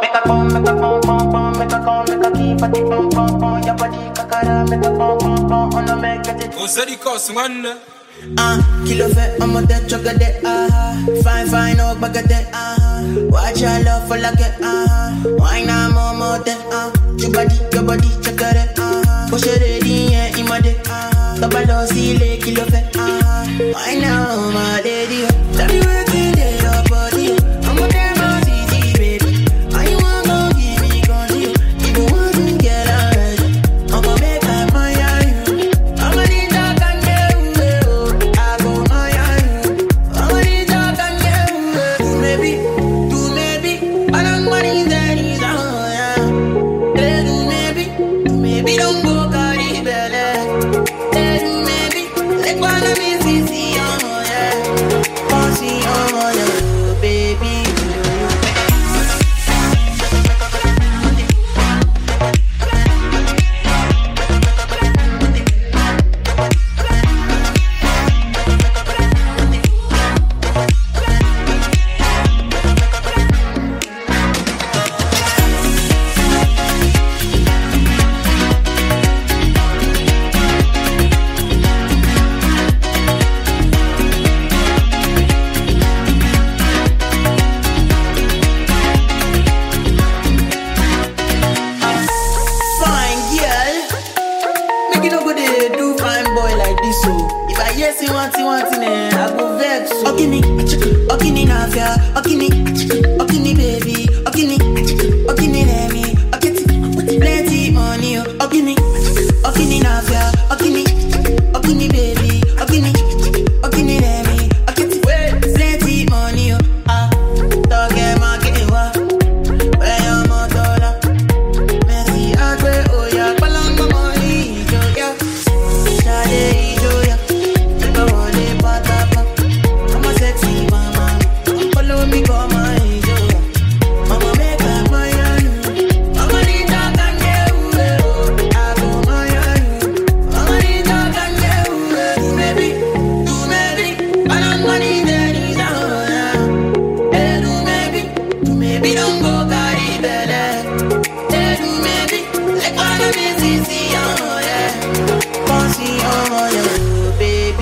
make a come, make a pom pom pom, make a come, make a keep at the pom pom pom. Your body kakara, make a pom pom pom, on a make it. Ozeri kosi wanda. Kilo fe, I'm a dead chocolate, fine, no baguette, watch your love for like it, why not more, your body, check it, push it in, yeah, in my dick, double C, kilo fe, why now, my lady, tell me where to get your body, I'm a damn easy, baby, I want to give me control, if you want to get alright, I'm gonna make my mind on you, I'm gonna need that and get maybe don't go carry belly. Maybe like one of me see oh yeah, bossy oh yeah, baby. I go vex. Okini, nafia. Okini, baby. Okini, nemi. Okiti, plenty money. Okini, nafia. Okini, baby. Okini, nemi. Okiti, plenty money. Toge makewa. Where your motola? Messi, agwe, oya. Palanga money, joya. Shade, joya. Me go my angel, I'ma make her my own. I'ma need that and you, I go my own. I'ma need that and you, do maybe, I don't money that is out. Do maybe, don't go carry belly. Do maybe, like one of me see, oh yeah, bossy, oh yeah, baby.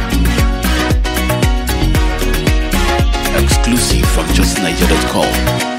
Exclusive from justniger.com.